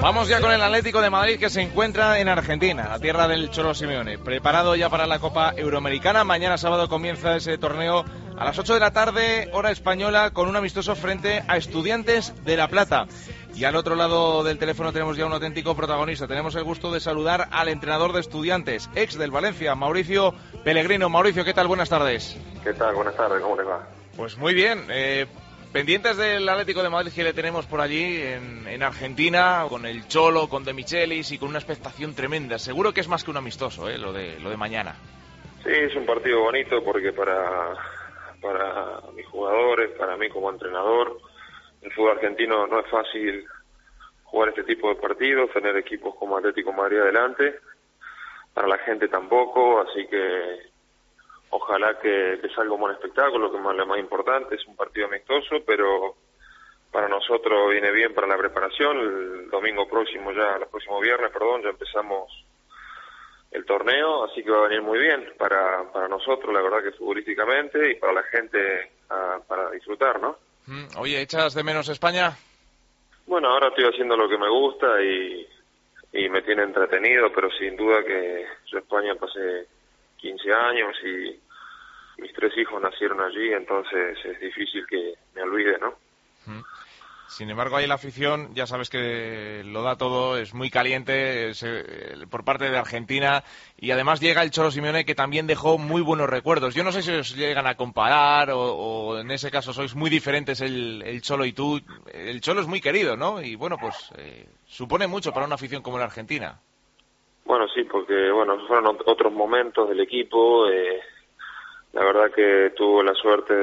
Vamos ya con el Atlético de Madrid, que se encuentra en Argentina, la tierra del Cholo Simeone, preparado ya para la Copa Euroamericana. Mañana sábado comienza ese torneo a las 8 de la tarde, hora española, con un amistoso frente a Estudiantes de La Plata. Y al otro lado del teléfono tenemos ya un auténtico protagonista. Tenemos el gusto de saludar al entrenador de Estudiantes, ex del Valencia, Mauricio Pellegrino. Mauricio, ¿qué tal? Buenas tardes. ¿Qué tal? Buenas tardes, ¿cómo les va? Pues muy bien, pendientes del Atlético de Madrid que le tenemos por allí en Argentina, con el Cholo, con De Michelis y con una expectación tremenda. Seguro que es más que un amistoso, lo de mañana. Sí, es un partido bonito porque para mis jugadores, para mí como entrenador, el fútbol argentino no es fácil jugar este tipo de partidos, tener equipos como Atlético de Madrid adelante, para la gente tampoco, así que ojalá que salga un buen espectáculo, que es lo más importante. Es un partido amistoso, pero para nosotros viene bien para la preparación. El próximo viernes, ya empezamos el torneo, así que va a venir muy bien para nosotros, la verdad que futbolísticamente, y para la gente para disfrutar, ¿no? Oye, ¿echas de menos España? Bueno, ahora estoy haciendo lo que me gusta y me tiene entretenido, pero sin duda que yo España pasé 15 años y mis 3 hijos nacieron allí, entonces es difícil que me olvide, ¿no? Sin embargo, ahí la afición, ya sabes que lo da todo, es muy caliente por parte de Argentina, y además llega el Cholo Simeone, que también dejó muy buenos recuerdos. Yo no sé si os llegan a comparar o en ese caso sois muy diferentes el Cholo y tú. El Cholo es muy querido, ¿no? Y bueno, pues supone mucho para una afición como la Argentina. Bueno, sí, porque fueron otros momentos del equipo. La verdad que tuvo la suerte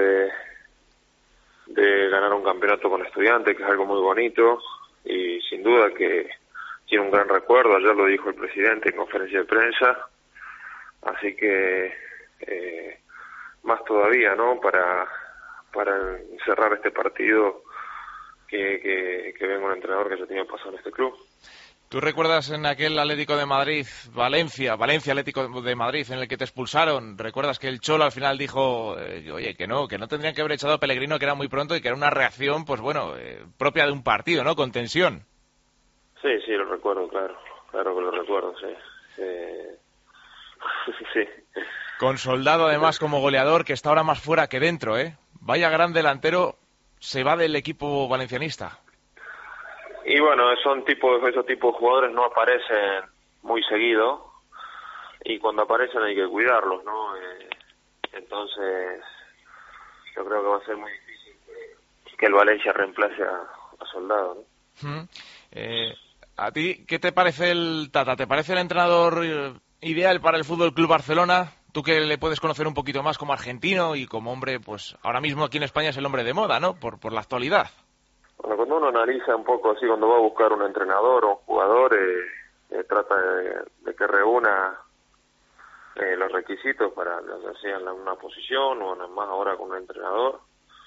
de ganar un campeonato con Estudiantes, que es algo muy bonito, y sin duda que tiene un gran recuerdo. Ayer lo dijo el presidente en conferencia de prensa, así que más todavía, ¿no? Para cerrar este partido, que venga un entrenador que ya tenía pasado en este club. ¿Tú recuerdas en aquel Atlético de Madrid, Valencia Atlético de Madrid, en el que te expulsaron? ¿Recuerdas que el Cholo al final dijo, oye, que no tendrían que haber echado a Pellegrino, que era muy pronto y que era una reacción, pues bueno, propia de un partido, ¿no? Con tensión. Sí, lo recuerdo, claro que lo recuerdo, sí. Sí. Con Soldado además como goleador, que está ahora más fuera que dentro, ¿eh? Vaya gran delantero, se va del equipo valencianista. Y bueno, esos tipos de jugadores no aparecen muy seguido, y cuando aparecen hay que cuidarlos, ¿no? Entonces yo creo que va a ser muy difícil que el Valencia reemplace a Soldado, ¿no? ¿A ti qué te parece el Tata? ¿Te parece el entrenador ideal para el Fútbol Club Barcelona? Tú que le puedes conocer un poquito más como argentino y como hombre, pues ahora mismo aquí en España es el hombre de moda, ¿no? Por la actualidad. Bueno, cuando uno analiza un poco así, cuando va a buscar un entrenador o un jugador, trata de que reúna los requisitos para, ya sea en una posición o más ahora con un entrenador,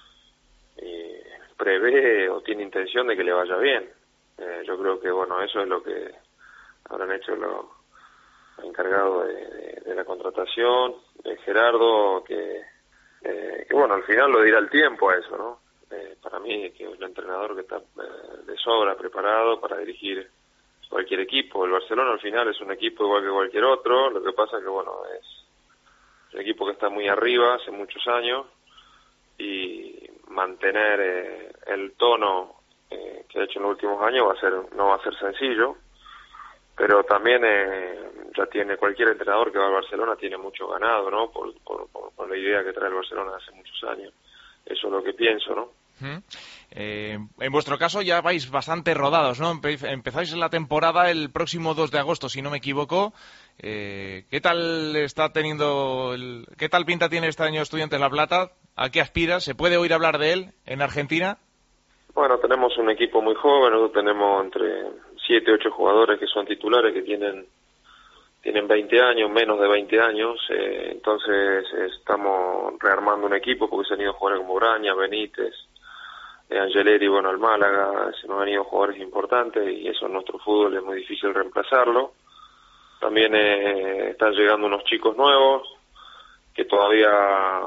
prevé o tiene intención de que le vaya bien. Yo creo que, eso es lo que habrán hecho los encargados de la contratación, de Gerardo, que al final lo dirá el tiempo a eso, ¿no? Para mí, que es un entrenador que está de sobra preparado para dirigir cualquier equipo. El Barcelona al final es un equipo igual que cualquier otro, lo que pasa que es un equipo que está muy arriba hace muchos años, y mantener el tono que ha hecho en los últimos años no va a ser sencillo, pero también ya tiene cualquier entrenador que va al Barcelona tiene mucho ganado, ¿no? Por la idea que trae el Barcelona hace muchos años. Eso es lo que pienso, ¿no? En vuestro caso ya vais bastante rodados, ¿no? Empezáis la temporada el próximo 2 de agosto, si no me equivoco. ¿Qué tal qué tal pinta tiene este año Estudiantes La Plata? ¿A qué aspiras? ¿Se puede oír hablar de él en Argentina? Bueno, tenemos un equipo muy joven, nosotros tenemos entre 7 y 8 jugadores que son titulares, que tienen 20 años, menos de 20 años, entonces estamos rearmando un equipo porque se han ido jugadores como Braña, Benítez, Angeleri, al Málaga, se nos han ido jugadores importantes, y eso en nuestro fútbol es muy difícil reemplazarlo. También están llegando unos chicos nuevos que todavía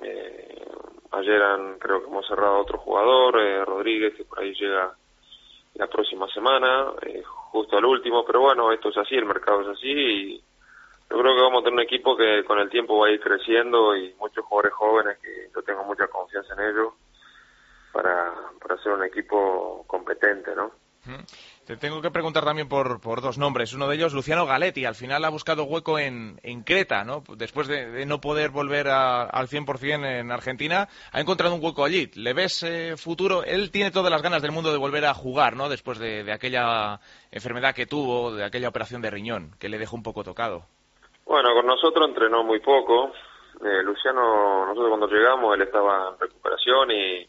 ayer creo que hemos cerrado otro jugador, Rodríguez, que por ahí llega la próxima semana, justo al último, pero bueno, esto es así, el mercado es así y yo creo que vamos a tener un equipo que con el tiempo va a ir creciendo y muchos jugadores jóvenes que yo tengo mucha confianza en ellos para ser un equipo competente, ¿no? Te tengo que preguntar también por dos nombres. Uno de ellos, Luciano Galetti. Al final ha buscado hueco en Creta, ¿no? Después de no poder volver al 100% en Argentina, ha encontrado un hueco allí. ¿Le ves futuro? Él tiene todas las ganas del mundo de volver a jugar, ¿no? Después de aquella enfermedad que tuvo, de aquella operación de riñón, que le dejó un poco tocado. Bueno, con nosotros entrenó muy poco. Luciano, nosotros cuando llegamos, él estaba en recuperación y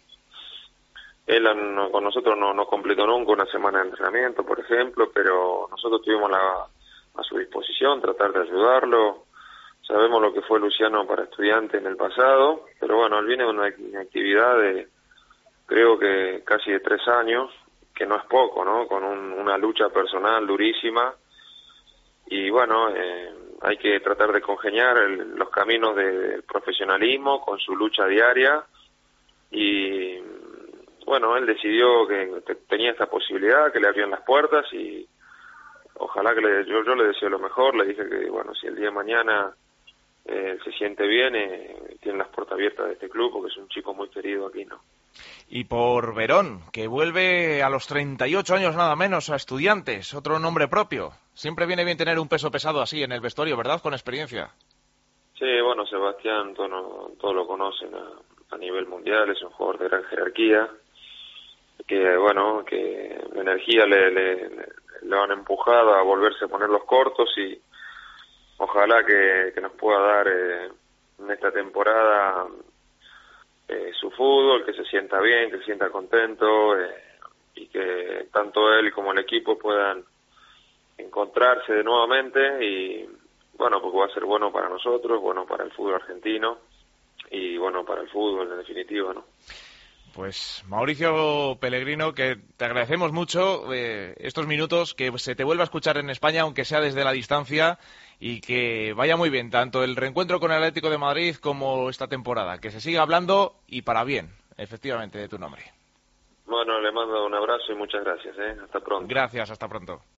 él con nosotros no completó nunca una semana de entrenamiento, por ejemplo, pero nosotros tuvimos a su disposición tratar de ayudarlo. Sabemos lo que fue Luciano para estudiante en el pasado, pero bueno, él viene de una actividad de, creo que casi de 3 años, que no es poco, ¿no? Con una lucha personal durísima y bueno, hay que tratar de congeniar los caminos del profesionalismo con su lucha diaria y bueno, él decidió que tenía esta posibilidad, que le abrían las puertas y ojalá que yo le deseo lo mejor, le dije que bueno, si el día de mañana se siente bien, tiene las puertas abiertas de este club porque es un chico muy querido aquí, ¿no? Y por Verón, que vuelve a los 38 años nada menos a Estudiantes, otro nombre propio. Siempre viene bien tener un peso pesado así en el vestuario, ¿verdad? Con experiencia. Sí, bueno, Sebastián, todos lo conocen a nivel mundial, es un jugador de gran jerarquía, que bueno, que la energía le han empujado a volverse a poner los cortos y ojalá que nos pueda dar en esta temporada su fútbol, que se sienta bien, que se sienta contento y que tanto él como el equipo puedan encontrarse de nuevamente y bueno, porque va a ser bueno para nosotros, bueno para el fútbol argentino y bueno para el fútbol en definitiva, ¿no? Pues Mauricio Pellegrino, que te agradecemos mucho estos minutos, que se te vuelva a escuchar en España, aunque sea desde la distancia, y que vaya muy bien, tanto el reencuentro con el Atlético de Madrid como esta temporada, que se siga hablando y para bien, efectivamente, de tu nombre. Bueno, le mando un abrazo y muchas gracias, hasta pronto. Gracias, hasta pronto.